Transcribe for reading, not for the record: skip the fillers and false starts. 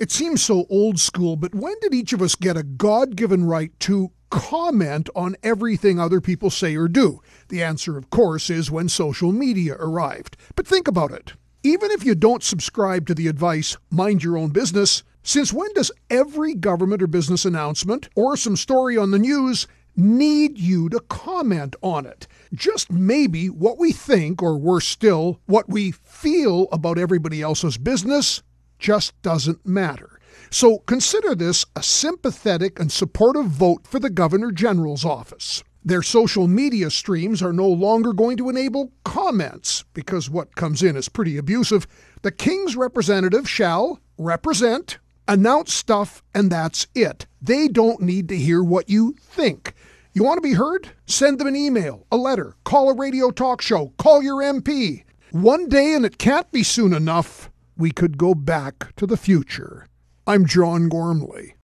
It seems so old school, but when did each of us get a God-given right to comment on everything other people say or do? The answer, of course, is when social media arrived. But think about it. Even if you don't subscribe to the advice, mind your own business, since when does every government or business announcement or some story on the news need you to comment on it? Just maybe what we think, or worse still, what we feel about everybody else's business just doesn't matter. So consider this a sympathetic and supportive vote for the Governor General's office. Their social media streams are no longer going to enable comments, because what comes in is pretty abusive. The King's representative shall represent, announce stuff, and that's it. They don't need to hear what you think. You want to be heard? Send them an email, a letter, call a radio talk show, call your MP. One day, and it can't be soon enough, we could go back to the future. I'm John Gormley.